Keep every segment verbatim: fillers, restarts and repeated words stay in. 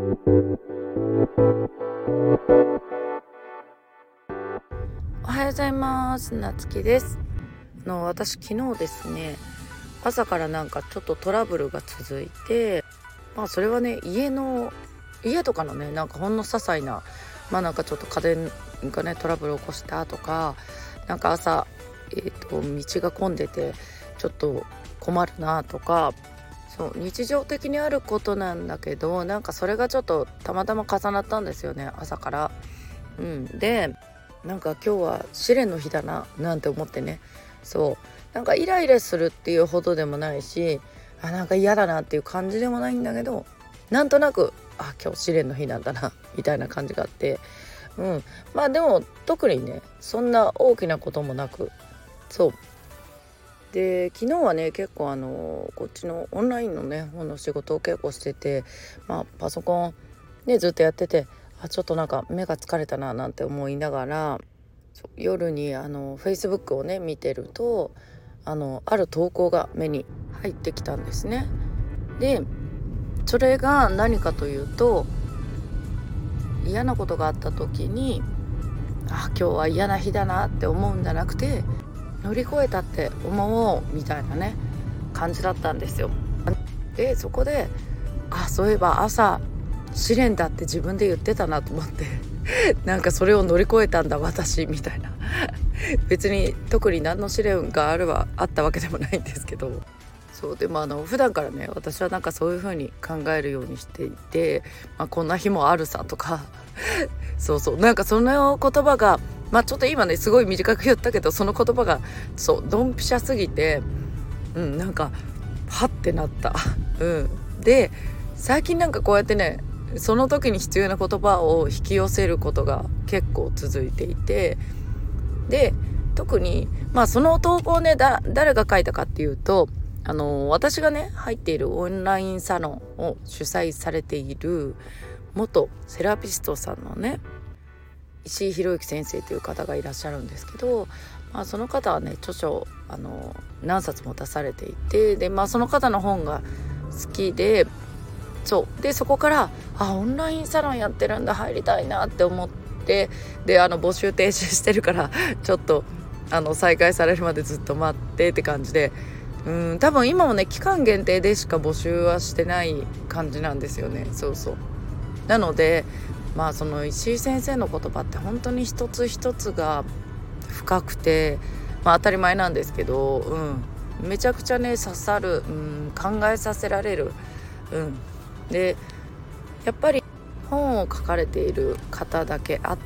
おはようございます。なつきです。あの私昨日ですね、朝からなんかちょっとトラブルが続いて、まあそれはね、家の家とかのね、なんかほんの些細な、まあなんかちょっと家電がねトラブルを起こしたとか、なんか朝、えーと、道が混んでてちょっと困るなとか、そう日常的にあることなんだけど、なんかそれがちょっとたまたま重なったんですよね、朝から。うん、でなんか今日は試練の日だななんて思ってね、そうなんかイライラするっていうほどでもないし、あなんか嫌だなっていう感じでもないんだけど、なんとなくあ今日試練の日なんだなみたいな感じがあって、うんまあでも特にねそんな大きなこともなく、そうで昨日はね結構あのこっちのオンラインのね本の仕事を結構してて、まあパソコンねずっとやってて、あちょっとなんか目が疲れたななんて思いながら、夜にあの Facebook をね見てると、あのある投稿が目に入ってきたんですね。でそれが何かというと、嫌なことがあった時にあ今日は嫌な日だなって思うんじゃなくて、乗り越えたって思おうみたいなね感じだったんですよ。でそこであそういえば朝試練だって自分で言ってたなと思ってなんかそれを乗り越えたんだ私みたいな別に特に何の試練があるはあったわけでもないんですけど、そうでもあの普段からね私はなんかそういう風に考えるようにしていて、まあ、こんな日もあるさとかそうそうなんかその言葉がまあちょっと今ねすごい短く言ったけど、その言葉がそうドンピシャすぎて、うんなんかはってなったうんで最近なんかこうやってねその時に必要な言葉を引き寄せることが結構続いていて、で特にまあその投稿ねだ誰が書いたかっていうと、あの私がね入っているオンラインサロンを主催されている元セラピストさんのね石井宏之先生という方がいらっしゃるんですけど、まあ、その方はね著書をあの何冊も出されていて、で、まあ、その方の本が好きで、そうでそこからあオンラインサロンやってるんだ入りたいなって思って、であの募集停止してるからちょっとあの再開されるまでずっと待ってって感じで、うん多分今もね期間限定でしか募集はしてない感じなんですよね。そうそうなのでまあその石井先生の言葉って本当に一つ一つが深くて、まあ当たり前なんですけど、うんめちゃくちゃね刺さる、うん、考えさせられる、うんでやっぱり本を書かれている方だけあって、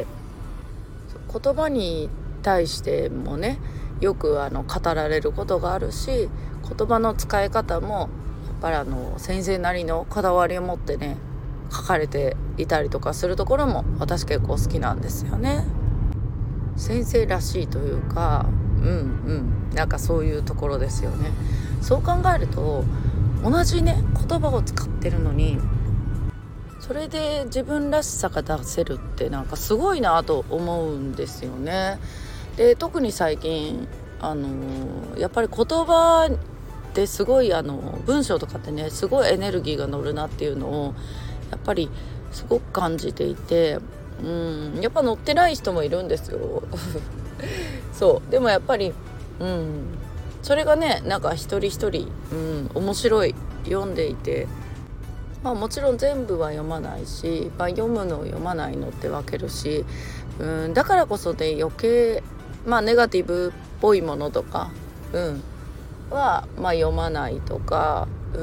言葉に対してもねよくあの語られることがあるし、言葉の使い方もやっぱりあの先生なりのこだわりを持ってね書かれていたりとかするところも私結構好きなんですよね。先生らしいというか、うんうんなんかそういうところですよね。そう考えると同じね言葉を使ってるのにそれで自分らしさが出せるってなんかすごいなと思うんですよね。で特に最近あのー、やっぱり言葉ってすごいあの文章とかってねすごいエネルギーが乗るなっていうのをやっぱりすごく感じていて、うんやっぱ乗ってない人もいるんですよそうでもやっぱり、うん、それがねなんか一人一人、うん、面白い読んでいて、まあ、もちろん全部は読まないし、まあ、読むの読まないのって分けるし、うん、だからこそね余計、まあ、ネガティブっぽいものとか、うん、は、まあ、読まないとか、うん、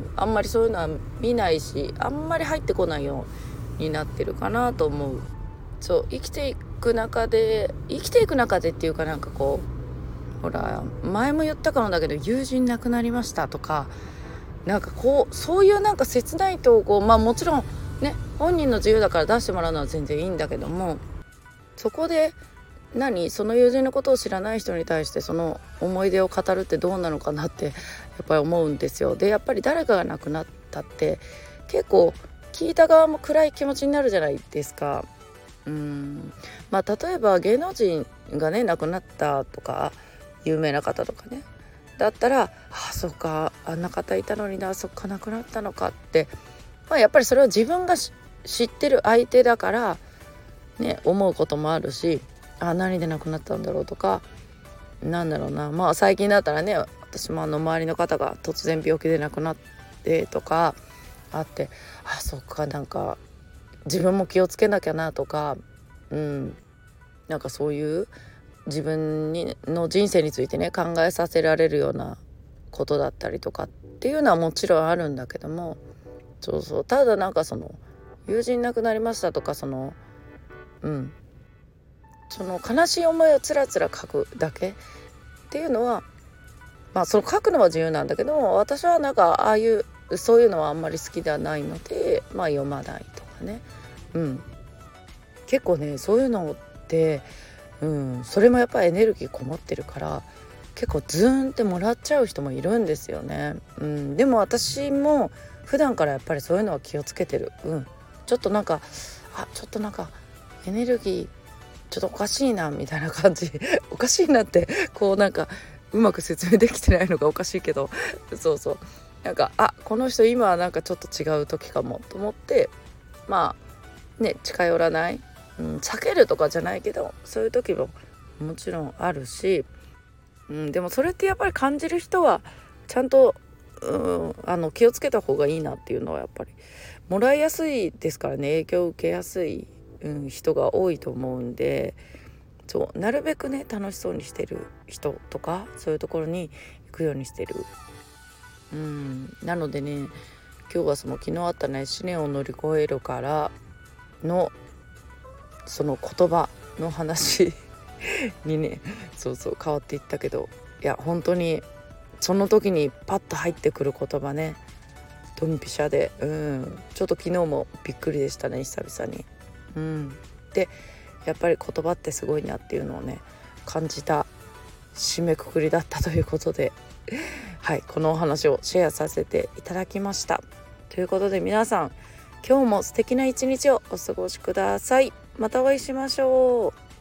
あんまりそういうのは見ないしあんまり入ってこないようになってるかなと思う。そう生きていく中で生きていく中でっていうかなんかこうほら前も言ったかもだけど友人亡くなりましたとかなんかこうそういうなんか切ない投稿、まあもちろんね本人の自由だから出してもらうのは全然いいんだけども、そこで何その友人のことを知らない人に対してその思い出を語るってどうなのかなってやっぱり思うんですよ。でやっぱり誰かが亡くなったって結構聞いた側も暗い気持ちになるじゃないですか。うんまあ例えば芸能人がね亡くなったとか有名な方とかねだったらあそっかあんな方いたのになそっか亡くなったのかってまあ、やっぱりそれは自分が知ってる相手だからね思うこともあるし、あ何で亡くなったんだろうとか、なんだろうな、まあ最近だったらね私もあの周りの方が突然病気で亡くなってとかあって、あそっかなんか自分も気をつけなきゃなとか、うんなんかそういう自分にの人生についてね考えさせられるようなことだったりとかっていうのはもちろんあるんだけども、そうそうただなんかその友人亡くなりましたとかそのうんその悲しい思いをつらつら書くだけっていうのはまあその書くのは自由なんだけども、私はなんかああいうそういうのはあんまり好きではないので、まあ読まないとかね、うん結構ねそういうのってうん、それもやっぱりエネルギーこもってるから結構ズーンってもらっちゃう人もいるんですよね、うん、でも私も普段からやっぱりそういうのは気をつけてる、うん、ちょっとなんかあちょっとなんかエネルギーちょっとおかしいなみたいな感じおかしいなってこうなんかうまく説明できてないのがおかしいけどそうそうなんかあこの人今はなんかちょっと違う時かもと思ってまあね近寄らない、うん、避けるとかじゃないけどそういう時ももちろんあるし、うん、でもそれってやっぱり感じる人はちゃんと、うん、あの気をつけた方がいいなっていうのはやっぱりもらいやすいですからね、影響を受けやすい、うん、人が多いと思うんで、そうなるべくね楽しそうにしてる人とかそういうところに行くようにしてる、うん、なのでね今日はその昨日あったね試練を乗り越えるからのその言葉の話にねそうそう変わっていったけど、いや本当にその時にパッと入ってくる言葉ねドンピシャで、うん、ちょっと昨日もびっくりでしたね久々に、うん、でやっぱり言葉ってすごいなっていうのをね感じた締めくくりだったということではいこのお話をシェアさせていただきました。ということで皆さん今日も素敵な一日をお過ごしください。またお会いしましょう。